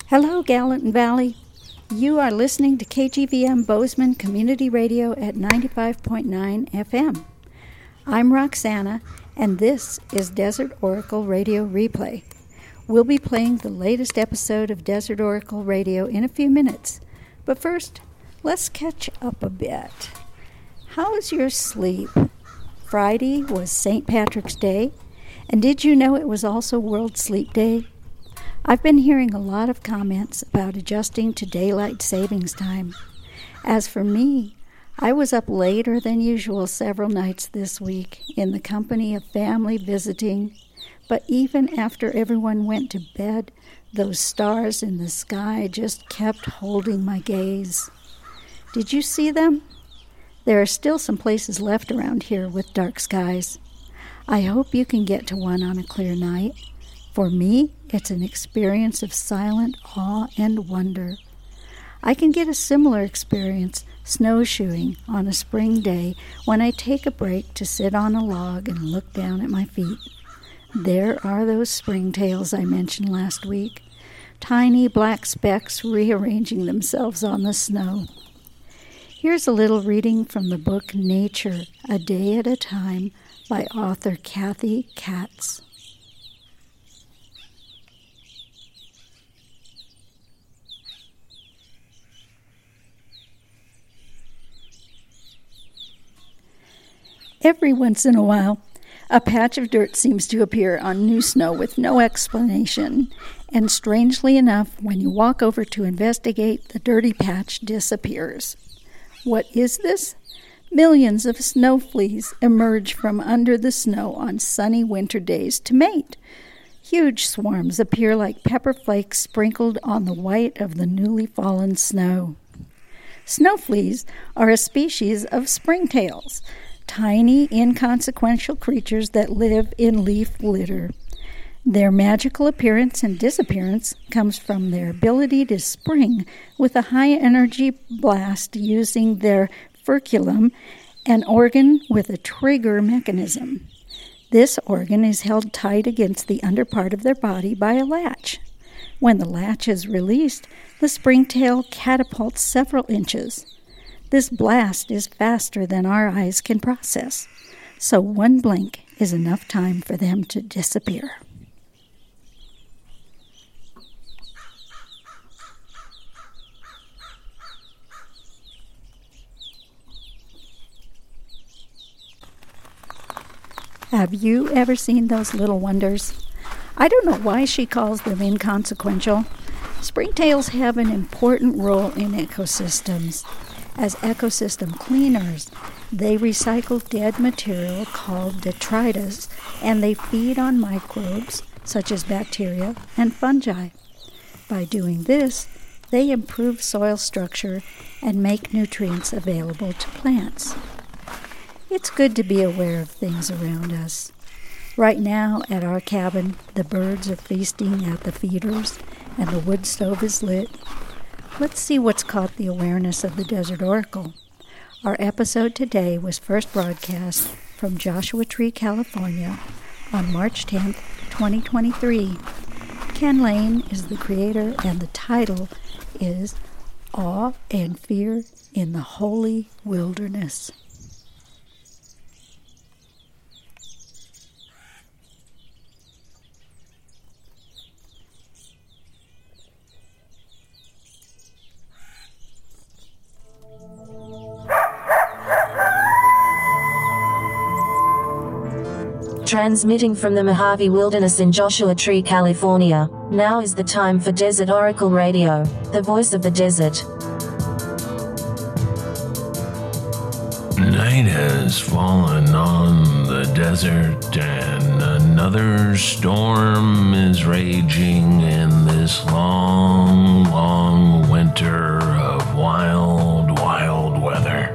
Hello, Gallatin Valley. You are listening to KGVM Bozeman Community Radio at 95.9 FM. I'm Roxana, and this is Desert Oracle Radio Replay. We'll be playing the latest episode of Desert Oracle Radio in a few minutes. But first, let's catch up a bit. How was your sleep? Friday was St. Patrick's Day, and did you know it was also World Sleep Day? I've been hearing a lot of comments about adjusting to daylight savings time. As for me, I was up later than usual several nights this week in the company of family visiting, but even after everyone went to bed, those stars in the sky just kept holding my gaze. Did you see them? There are still some places left around here with dark skies. I hope you can get to one on a clear night. For me, it's an experience of silent awe and wonder. I can get a similar experience snowshoeing on a spring day when I take a break to sit on a log and look down at my feet. There are those springtails I mentioned last week, tiny black specks rearranging themselves on the snow. Here's a little reading from the book Nature, A Day at a Time by author Kathy Katz. Every once in a while, a patch of dirt seems to appear on new snow with no explanation, and strangely enough, when you walk over to investigate, the dirty patch disappears. What is this? Millions of snow fleas emerge from under the snow on sunny winter days to mate. Huge swarms appear like pepper flakes sprinkled on the white of the newly fallen snow. Snow fleas are a species of springtails, tiny, inconsequential creatures that live in leaf litter. Their magical appearance and disappearance comes from their ability to spring with a high-energy blast using their furculum, an organ with a trigger mechanism. This organ is held tight against the underpart of their body by a latch. When the latch is released, the springtail catapults several inches. This blast is faster than our eyes can process, so one blink is enough time for them to disappear. Have you ever seen those little wonders? I don't know why she calls them inconsequential. Springtails have an important role in ecosystems. As ecosystem cleaners, they recycle dead material called detritus, and they feed on microbes such as bacteria and fungi. By doing this, they improve soil structure and make nutrients available to plants. It's good to be aware of things around us. Right now, at our cabin, the birds are feasting at the feeders, and the wood stove is lit. Let's see what's caught the awareness of the Desert Oracle. Our episode today was first broadcast from Joshua Tree, California on March 10th, 2023. Ken Lane is the creator, and the title is Awe and Fear in the Holy Wilderness. Transmitting from the Mojave Wilderness in Joshua Tree, California, now is the time for Desert Oracle Radio, the voice of the desert. Night has fallen on the desert, and another storm is raging in this long, long winter of wild, wild weather.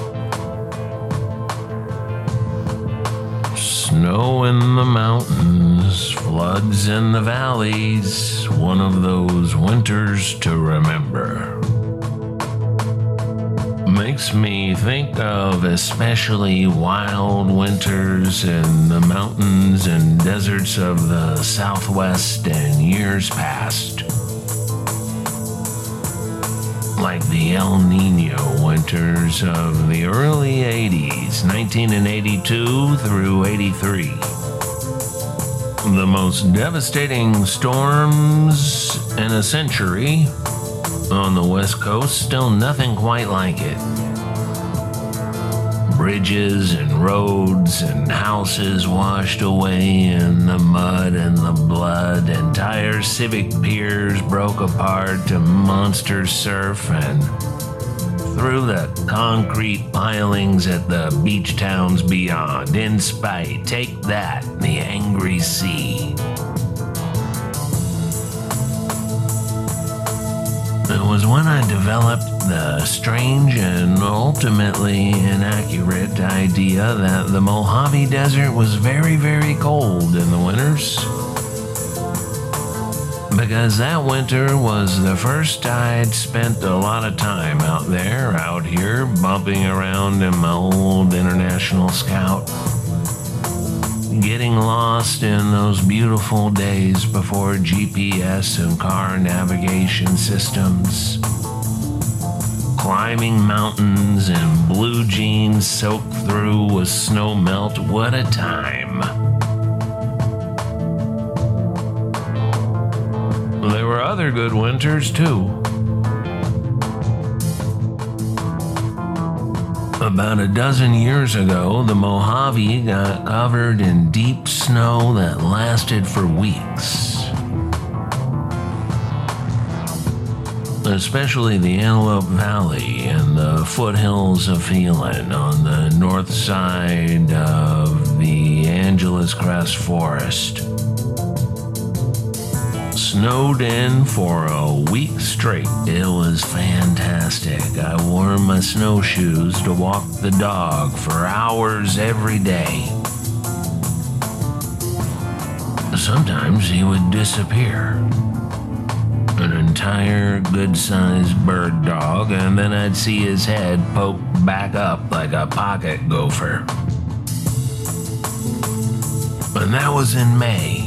Snow in the mountains, floods in the valleys, one of those winters to remember. Makes me think of especially wild winters in the mountains and deserts of the Southwest and years past. like the El Nino winters of the early 80s, 1982 through 83. The most devastating storms in a century on the West Coast, still nothing quite like it. Bridges and roads and houses washed away in the mud and the blood. Entire civic piers broke apart to monster surf and through the concrete pilings at the beach towns beyond. In spite, take that, the angry sea. It was when I developed the strange and ultimately inaccurate idea that the Mojave Desert was very, very cold in the winters. Because that winter was the first I'd spent a lot of time out here, bumping around in my old International Scout. Getting lost in those beautiful days before GPS and car navigation systems. Climbing mountains in blue jeans soaked through with snow melt. What a time. There were other good winters, too. About a dozen years ago, the Mojave got covered in deep snow that lasted for weeks. Especially the Antelope Valley and the foothills of Phelan on the north side of the Angeles Crest Forest. Snowed in for a week straight. It was fantastic. I wore my snowshoes to walk the dog for hours every day. Sometimes he would disappear. An entire good-sized bird dog, and then I'd see his head poke back up like a pocket gopher. And that was in May.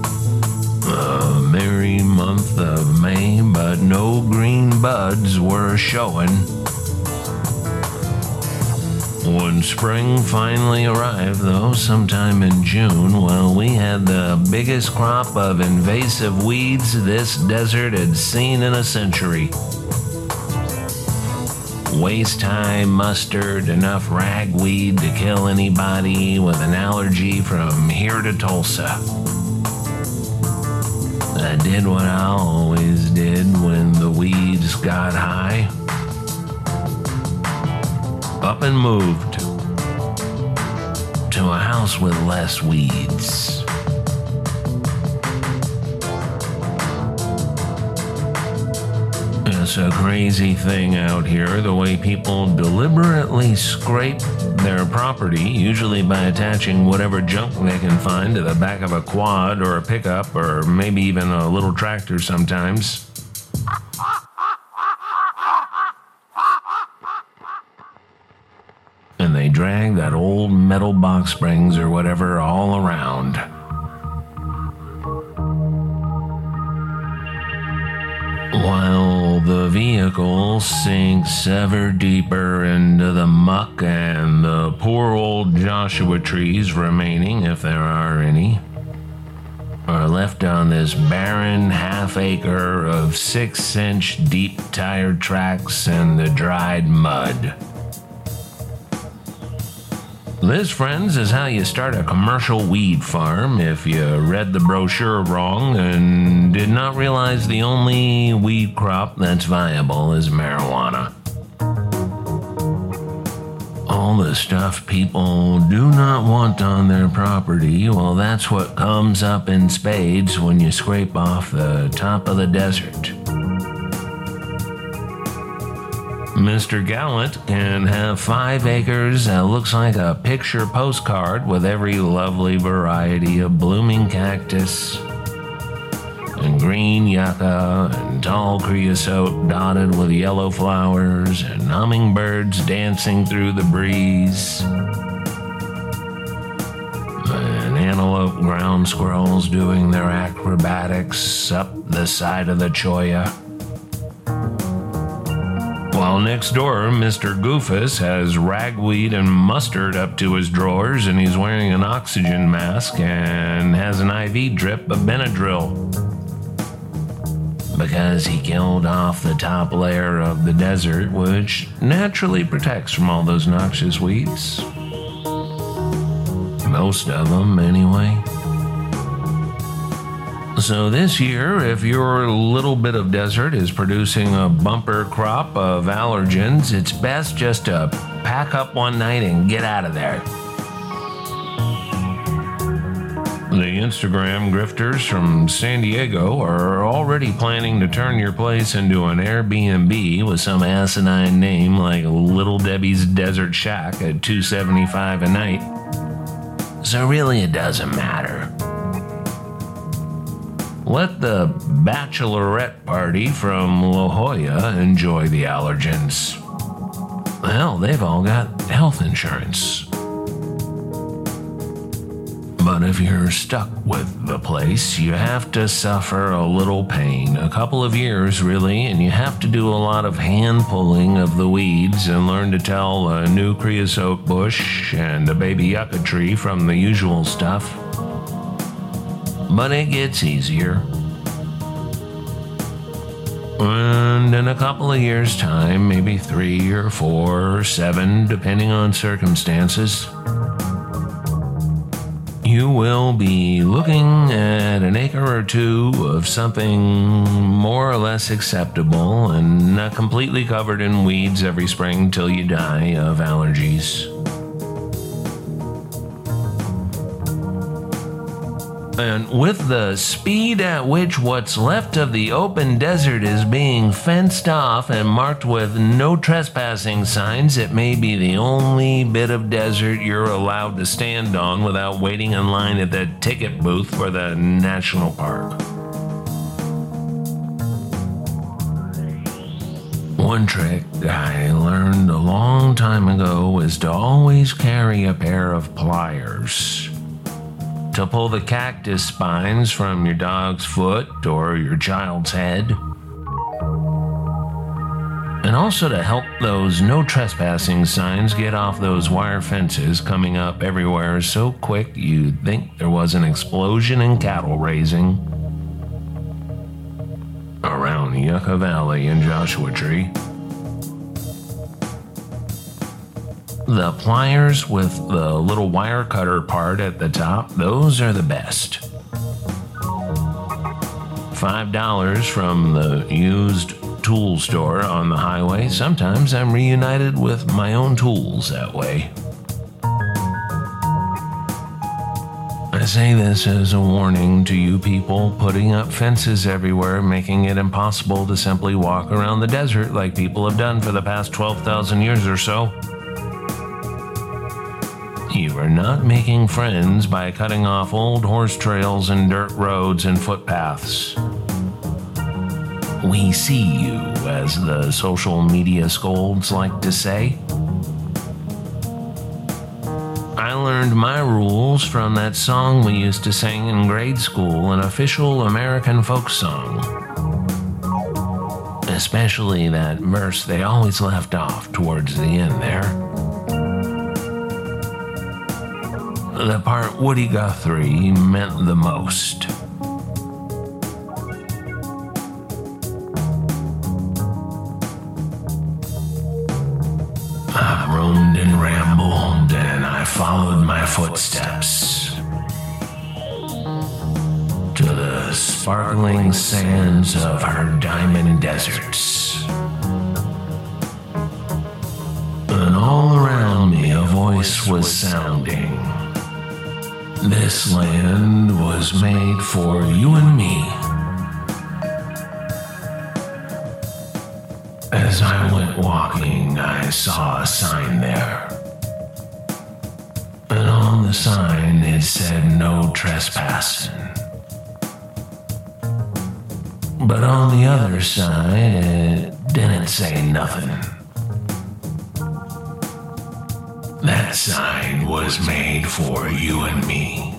A merry month of May, but no green buds were showing. When spring finally arrived, though, sometime in June, well, we had the biggest crop of invasive weeds this desert had seen in a century. Waist-high mustard, enough ragweed to kill anybody with an allergy from here to Tulsa. I did what I always did when the weeds got high. Up and moved to a house with less weeds. It's a crazy thing out here, the way people deliberately scrape their property, usually by attaching whatever junk they can find to the back of a quad or a pickup or maybe even a little tractor sometimes. And they drag that old metal box springs or whatever all around. While the vehicle sinks ever deeper into the muck and the poor old Joshua trees remaining, if there are any, are left on this barren half-acre of 6-inch deep tire tracks and the dried mud. This, friends, is how you start a commercial weed farm if you read the brochure wrong and did not realize the only weed crop that's viable is marijuana. All the stuff people do not want on their property, well, that's what comes up in spades when you scrape off the top of the desert. Mr. Gallant can have 5 acres that looks like a picture postcard with every lovely variety of blooming cactus and green yucca and tall creosote dotted with yellow flowers and hummingbirds dancing through the breeze and antelope ground squirrels doing their acrobatics up the side of the cholla. While next door, Mr. Goofus has ragweed and mustard up to his drawers, and he's wearing an oxygen mask and has an IV drip of Benadryl. Because he killed off the top layer of the desert, which naturally protects from all those noxious weeds. Most of them, anyway. So this year, if your little bit of desert is producing a bumper crop of allergens, it's best just to pack up one night and get out of there. The Instagram grifters from San Diego are already planning to turn your place into an Airbnb with some asinine name like Little Debbie's Desert Shack at $275 a night. So really it doesn't matter. Let the bachelorette party from La Jolla enjoy the allergens. Hell, they've all got health insurance. But if you're stuck with the place, you have to suffer a little pain, a couple of years really, and you have to do a lot of hand pulling of the weeds and learn to tell a new creosote bush and a baby yucca tree from the usual stuff. But it gets easier. And in a couple of years' time, maybe 3 or 4 or 7, depending on circumstances, you will be looking at an acre or two of something more or less acceptable and not completely covered in weeds every spring till you die of allergies. And with the speed at which what's left of the open desert is being fenced off and marked with no trespassing signs, it may be the only bit of desert you're allowed to stand on without waiting in line at the ticket booth for the national park. One trick I learned a long time ago is to always carry a pair of pliers to pull the cactus spines from your dog's foot or your child's head. And also to help those no trespassing signs get off those wire fences coming up everywhere so quick you'd think there was an explosion in cattle raising around Yucca Valley and Joshua Tree. The pliers with the little wire cutter part at the top, those are the best. $5 from the used tool store on the highway. Sometimes I'm reunited with my own tools that way. I say this as a warning to you people putting up fences everywhere, making it impossible to simply walk around the desert like people have done for the past 12,000 years or so. You are not making friends by cutting off old horse trails and dirt roads and footpaths. We see you, as the social media scolds like to say. I learned my rules from that song we used to sing in grade school, an official American folk song. Especially that verse they always left off towards the end there. The part Woody Guthrie meant the most. I roamed and rambled, and I followed my footsteps to the sparkling sands of her diamond deserts. And all around me a voice was sounding. This land was made for you and me. As I went walking, I saw a sign there. And on the sign it said no trespassing. But on the other side it didn't say nothing. That sign was made for you and me.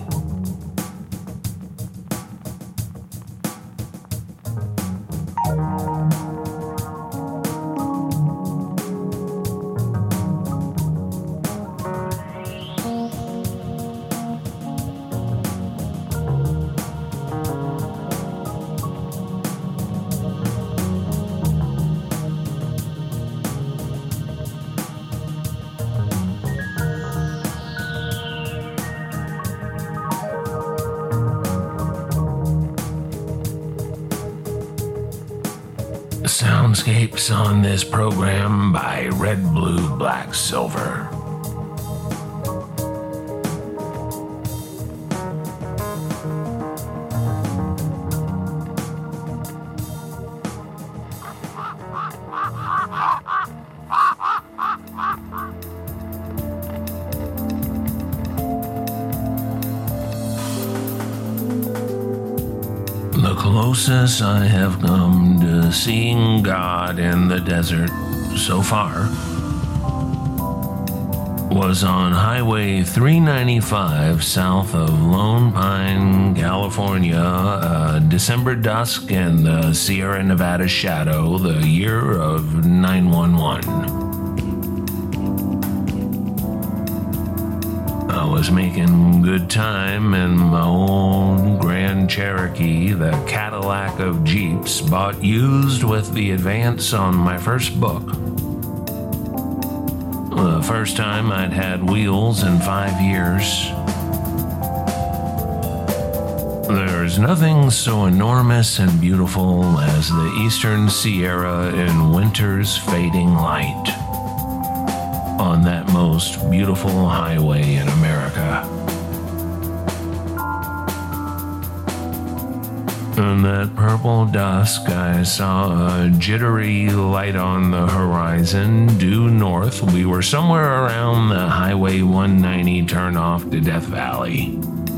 Soundscapes on this program by Red, Blue, Black, Silver. The closest I have come to seeing God in the desert so far was on Highway 395 south of Lone Pine, California, December dusk in the Sierra Nevada shadow, the year of 911. I was making good time in my old Grand Cherokee, the Cadillac of Jeeps, bought used with the advance on my first book. The first time I'd had wheels in 5 years. There's nothing so enormous and beautiful as the Eastern Sierra in winter's fading light. On that most beautiful highway in America. In that purple dusk, I saw a jittery light on the horizon due north. We were somewhere around the Highway 190 turnoff to Death Valley,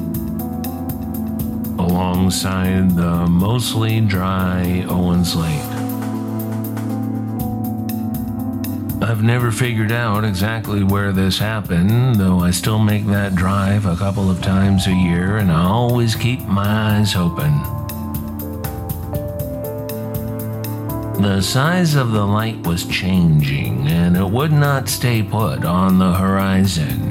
alongside the mostly dry Owens Lake. I've never figured out exactly where this happened, though I still make that drive a couple of times a year, and I always keep my eyes open. The size of the light was changing, and it would not stay put on the horizon.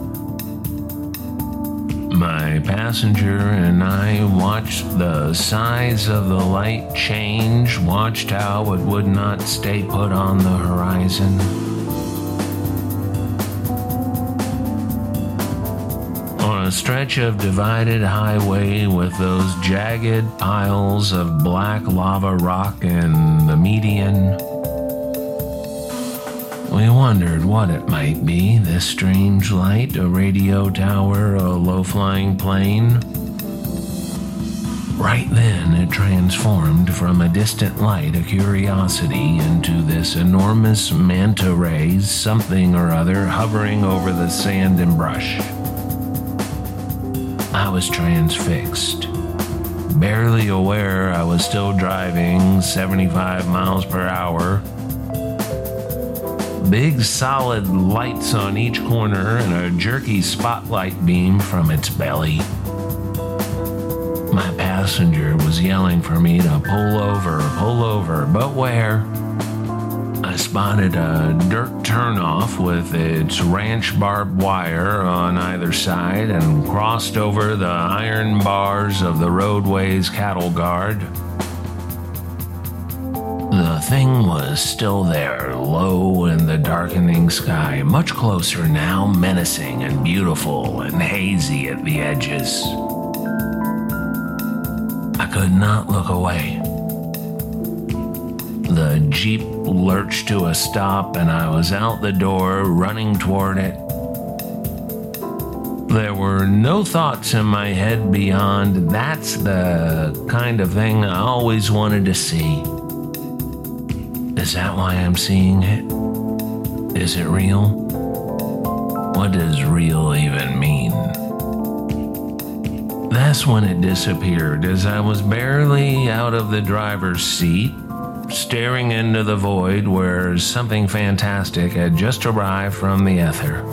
My passenger and I watched the size of the light change, watched how it would not stay put on the horizon. On a stretch of divided highway with those jagged piles of black lava rock in the median, we wondered what it might be, this strange light, a radio tower, a low-flying plane. Right then, it transformed from a distant light, a curiosity, into this enormous manta ray, something or other, hovering over the sand and brush. I was transfixed, barely aware I was still driving 75 miles per hour. Big solid lights on each corner and a jerky spotlight beam from its belly. My passenger was yelling for me to pull over, but where? I spotted a dirt turnoff with its ranch barbed wire on either side and crossed over the iron bars of the roadway's cattle guard. The thing was still there, low in the darkening sky, much closer now, menacing and beautiful and hazy at the edges. I could not look away. The Jeep lurched to a stop and I was out the door, running toward it. There were no thoughts in my head beyond, that's the kind of thing I always wanted to see. Is that why I'm seeing it? Is it real? What does real even mean? That's when it disappeared, as I was barely out of the driver's seat, staring into the void where something fantastic had just arrived from the ether.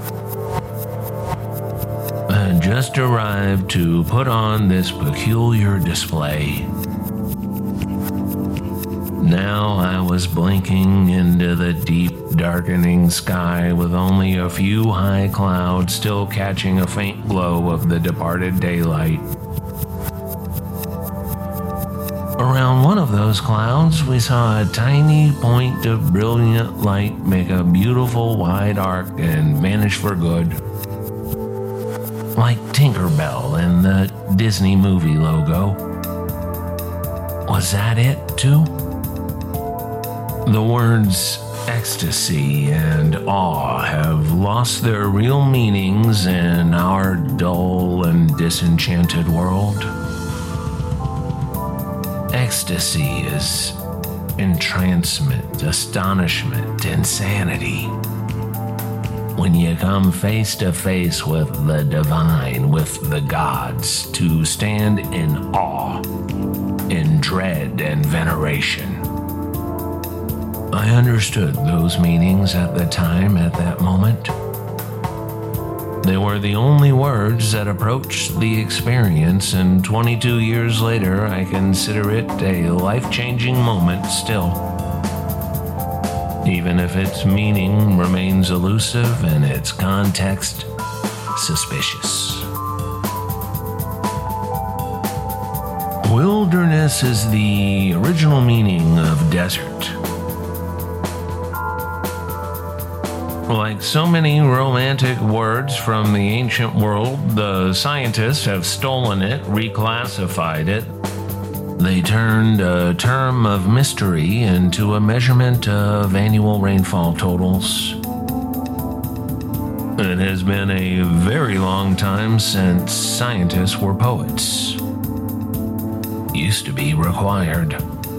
I had just arrived to put on this peculiar display. Now I was blinking into the deep, darkening sky with only a few high clouds still catching a faint glow of the departed daylight. Around one of those clouds, we saw a tiny point of brilliant light make a beautiful wide arc and vanish for good. Like Tinkerbell in the Disney movie logo. Was that it, too? The words ecstasy and awe have lost their real meanings in our dull and disenchanted world. Ecstasy is entrancement, astonishment, insanity. When you come face to face with the divine, with the gods, to stand in awe, in dread and veneration. I understood those meanings at the time, at that moment. They were the only words that approached the experience, and 22 years later, I consider it a life-changing moment still. Even if its meaning remains elusive and its context suspicious. Wilderness is the original meaning of desert. Like so many romantic words from the ancient world, the scientists have stolen it, reclassified it. They turned a term of mystery into a measurement of annual rainfall totals. It has been a very long time since scientists were poets. Used to be required.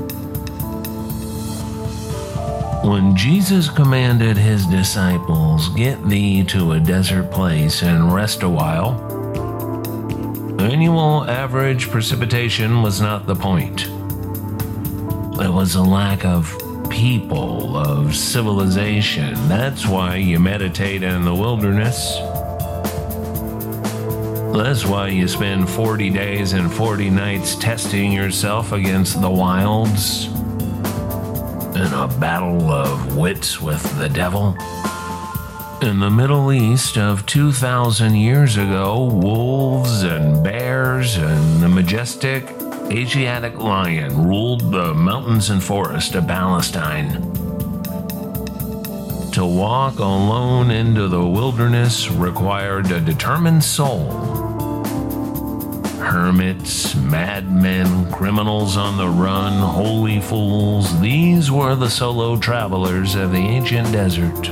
When Jesus commanded his disciples, "Get thee to a desert place and rest a while," annual average precipitation was not the point. It was a lack of people, of civilization. That's why you meditate in the wilderness. That's why you spend 40 days and 40 nights testing yourself against the wilds in a battle of wits with the devil. In the Middle East of 2,000 years ago, wolves and bears and the majestic Asiatic lion ruled the mountains and forests of Palestine. To walk alone into the wilderness required a determined soul. Hermits, madmen, criminals on the run, holy fools, these were the solo travelers of the ancient desert.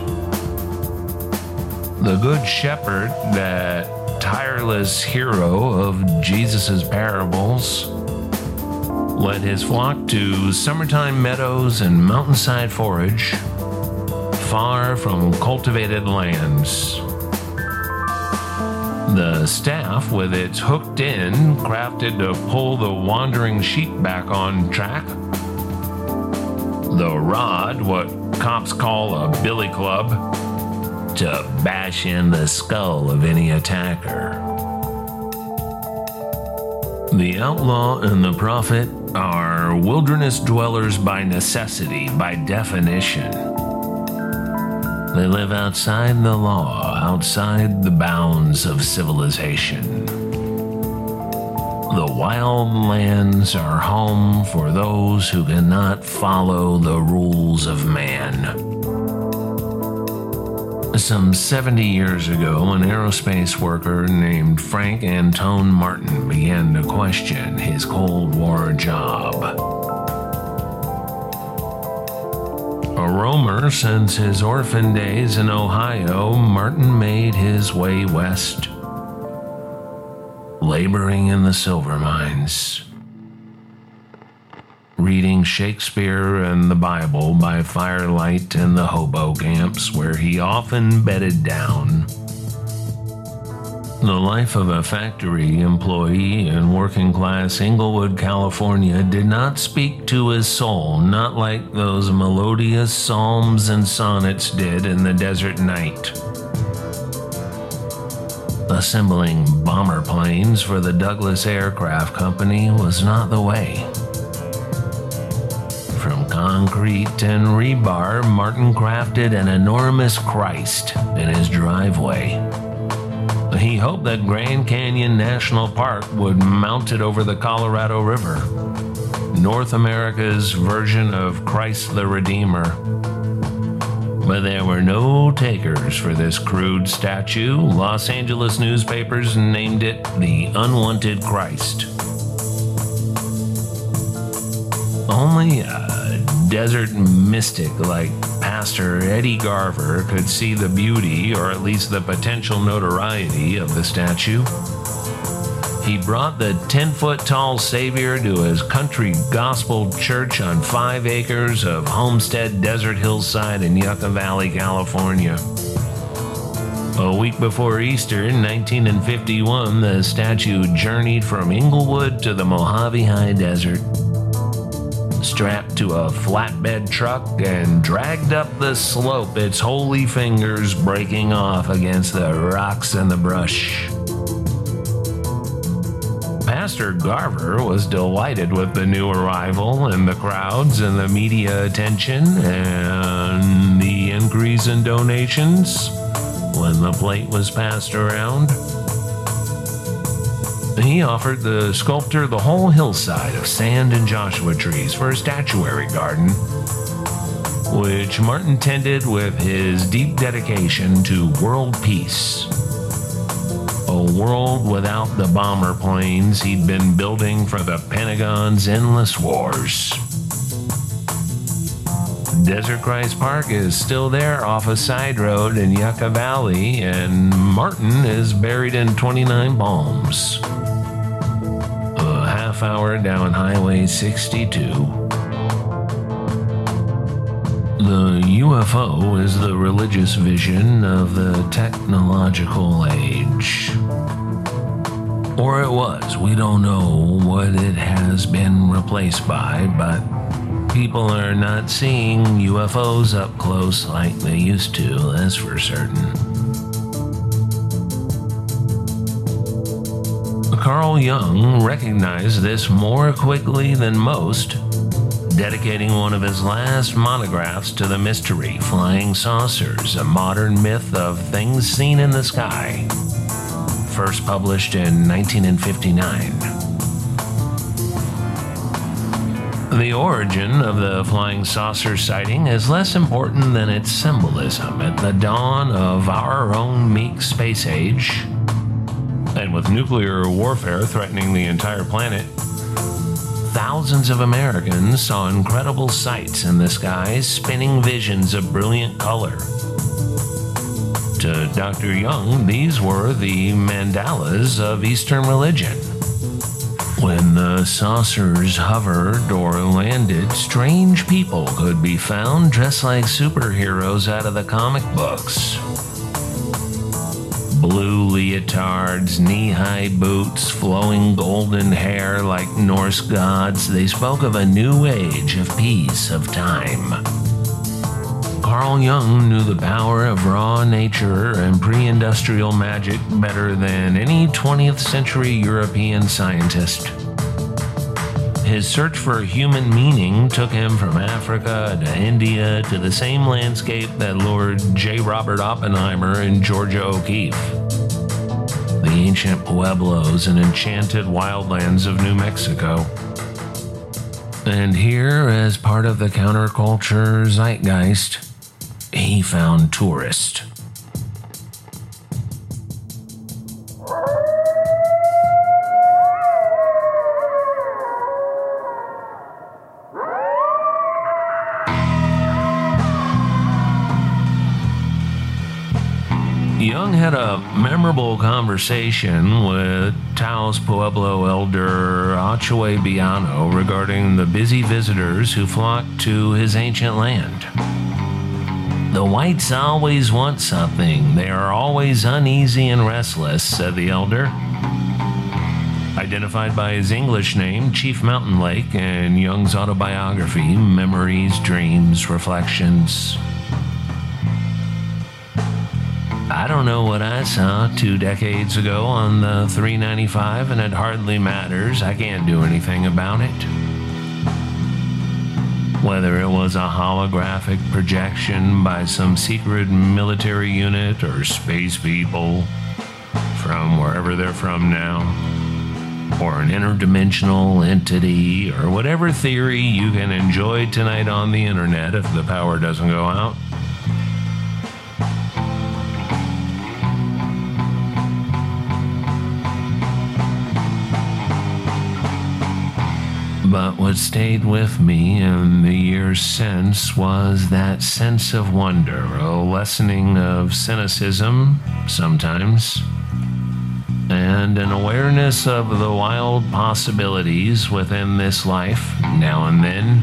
The Good Shepherd, that tireless hero of Jesus' parables, led his flock to summertime meadows and mountainside forage, far from cultivated lands. The staff, with its hooked end, crafted to pull the wandering sheep back on track. The rod, what cops call a billy club, to bash in the skull of any attacker. The outlaw and the prophet are wilderness dwellers by necessity, by definition. They live outside the law, outside the bounds of civilization. The wild lands are home for those who cannot follow the rules of man. Some 70 years ago, an aerospace worker named Frank Antone Martin began to question his Cold War job. A roamer since his orphan days in Ohio, Martin made his way west, laboring in the silver mines, reading Shakespeare and the Bible by firelight in the hobo camps where he often bedded down. The life of a factory employee in working-class Inglewood, California did not speak to his soul, not like those melodious psalms and sonnets did in the desert night. Assembling bomber planes for the Douglas Aircraft Company was not the way. From concrete and rebar, Martin crafted an enormous Christ in his driveway. He hoped that Grand Canyon National Park would mount it over the Colorado River, North America's version of Christ the Redeemer. But there were no takers for this crude statue. Los Angeles newspapers named it the Unwanted Christ. Only a desert mystic like Pastor Eddie Garver could see the beauty, or at least the potential notoriety, of the statue. He brought the 10-foot-tall Savior to his country gospel church on 5 acres of Homestead Desert Hillside in Yucca Valley, California. A week before Easter in 1951, the statue journeyed from Inglewood to the Mojave High Desert, strapped to a flatbed truck, and dragged up the slope, its holy fingers breaking off against the rocks and the brush. Pastor Garver was delighted with the new arrival and the crowds and the media attention and the increase in donations when the plate was passed around. He offered the sculptor the whole hillside of sand and Joshua trees for a statuary garden, which Martin tended with his deep dedication to world peace. A world without the bomber planes he'd been building for the Pentagon's endless wars. Desert Christ Park is still there off a side road in Yucca Valley, and Martin is buried in 29 Palms, a half hour down Highway 62. The UFO is the religious vision of the technological age. Or it was. We don't know what it has been replaced by, but people are not seeing UFOs up close like they used to, that's for certain. Carl Jung recognized this more quickly than most, dedicating one of his last monographs to the mystery Flying Saucers, a modern myth of things seen in the sky, first published in 1959. The origin of the flying saucer sighting is less important than its symbolism. At the dawn of our own meek space age, and with nuclear warfare threatening the entire planet, thousands of Americans saw incredible sights in the skies, spinning visions of brilliant color. To Dr. Jung, these were the mandalas of Eastern religion. When the saucers hovered or landed, strange people could be found dressed like superheroes out of the comic books. Blue leotards, knee-high boots, flowing golden hair like Norse gods, they spoke of a new age of peace, of time. Carl Jung knew the power of raw nature and pre-industrial magic better than any 20th century European scientist. His search for human meaning took him from Africa to India to the same landscape that lured J. Robert Oppenheimer and Georgia O'Keeffe. The ancient pueblos and enchanted wildlands of New Mexico. And here, as part of the counterculture zeitgeist, he found Tourist. Jung had a memorable conversation with Taos Pueblo elder Achue Biano regarding the busy visitors who flocked to his ancient land. The whites always want something. They are always uneasy and restless, said the elder. Identified by his English name, Chief Mountain Lake, in Jung's autobiography, Memories, Dreams, Reflections. I don't know what I saw 2 decades ago on the 395, and it hardly matters. I can't do anything about it. Whether it was a holographic projection by some secret military unit or space people from wherever they're from now, or an interdimensional entity, or whatever theory you can enjoy tonight on the internet if the power doesn't go out. But what stayed with me in the years since was that sense of wonder, a lessening of cynicism sometimes, and an awareness of the wild possibilities within this life now and then.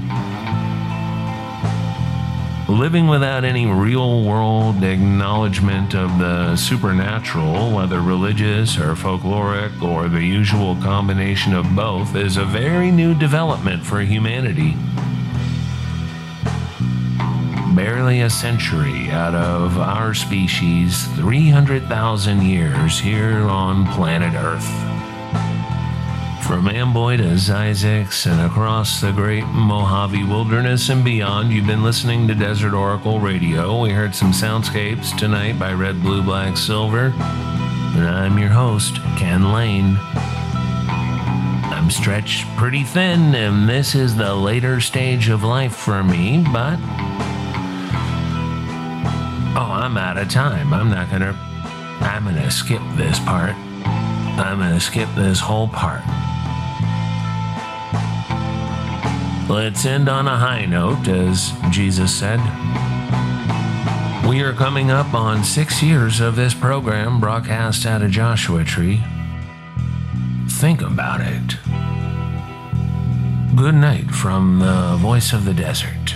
Living without any real-world acknowledgement of the supernatural, whether religious or folkloric or the usual combination of both, is a very new development for humanity. Barely a century out of our species' 300,000 years here on planet Earth. From Amboy to Zzyzx and across the great Mojave Wilderness and beyond, you've been listening to Desert Oracle Radio. We heard some soundscapes tonight by Red, Blue, Black, Silver. And I'm your host, Ken Lane. I'm stretched pretty thin, and this is the later stage of life for me, but... Oh, I'm out of time. I'm gonna skip this part. I'm gonna skip this whole part. Let's end on a high note, as Jesus said. We are coming up on 6 years of this program broadcast out of Joshua Tree. Think about it. Good night from the voice of the desert.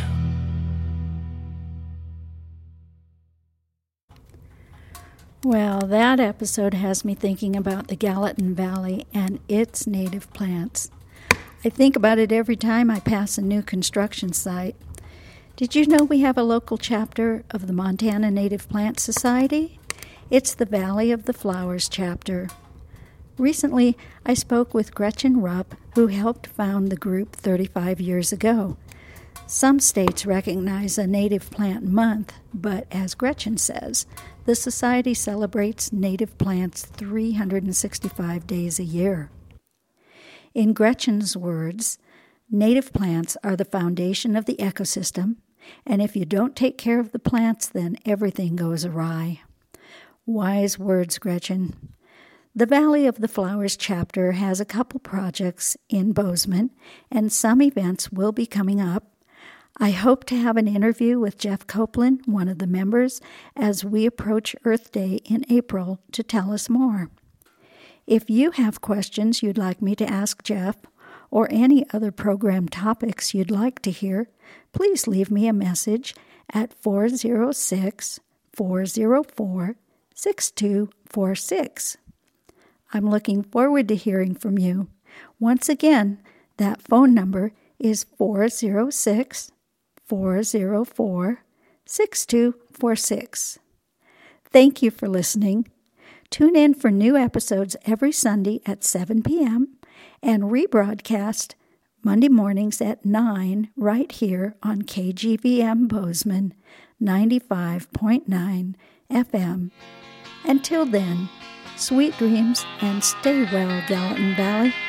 Well, that episode has me thinking about the Gallatin Valley and its native plants. I think about it every time I pass a new construction site. Did you know we have a local chapter of the Montana Native Plant Society? It's the Valley of the Flowers chapter. Recently, I spoke with Gretchen Rupp, who helped found the group 35 years ago. Some states recognize a Native Plant Month, but as Gretchen says, the society celebrates native plants 365 days a year. In Gretchen's words, native plants are the foundation of the ecosystem, and if you don't take care of the plants, then everything goes awry. Wise words, Gretchen. The Valley of the Flowers chapter has a couple projects in Bozeman, and some events will be coming up. I hope to have an interview with Jeff Copeland, one of the members, as we approach Earth Day in April to tell us more. If you have questions you'd like me to ask Jeff, or any other program topics you'd like to hear, please leave me a message at 406-404-6246. I'm looking forward to hearing from you. Once again, that phone number is 406-404-6246. Thank you for listening. Tune in for new episodes every Sunday at 7 p.m. and rebroadcast Monday mornings at 9 right here on KGVM Bozeman 95.9 FM. Until then, sweet dreams and stay well, Gallatin Valley.